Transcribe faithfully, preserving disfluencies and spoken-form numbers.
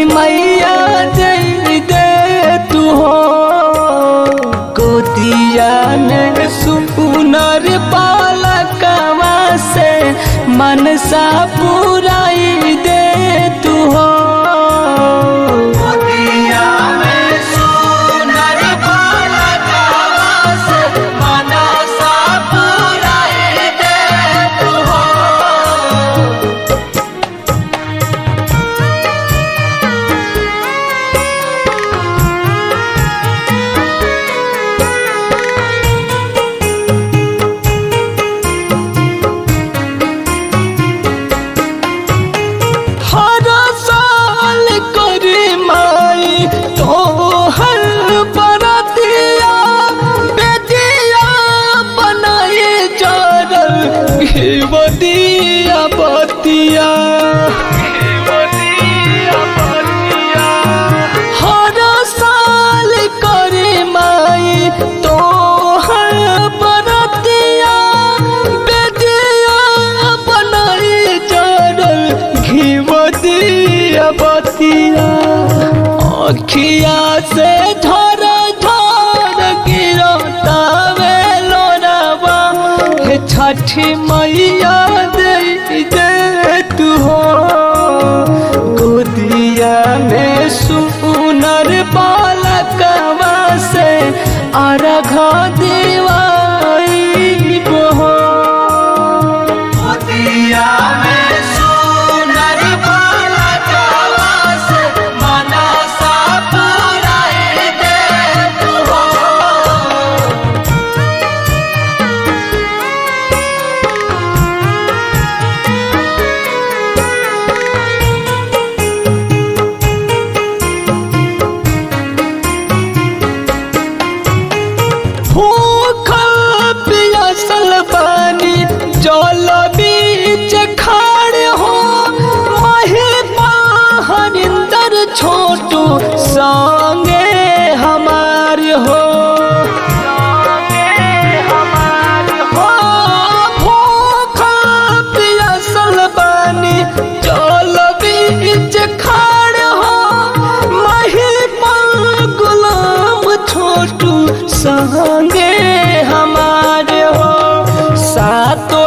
छठी मैया दे दे तू हो गोदिया में सुनर बालकवा से मनसा पुराई दे तू हो गोदिया में सुनर बालकवा से मनसा पुराई दे तू हो। बदिया बतिया हर साल करे माई तो हर बरतिया बेदिया बनाई चढ़ल घी बदिया बतिया अखिया से धर धर गिरता लोरावा हे छठी मैया दे दे तू हो गोदिया में सुनर बालकवा से अर्घ देवाई हो गोदिया में सुनर बालकवा से मनसा पुराई दे तू हो। भूखल पियासल पानी जल बीच खाड़ हो महिमा हरिंदर छोटू संगे हमार हो भूखल पियासल पानी जल बीच खाड़ हो महिमा गुलाम छोटू संगे हमारे हो सातो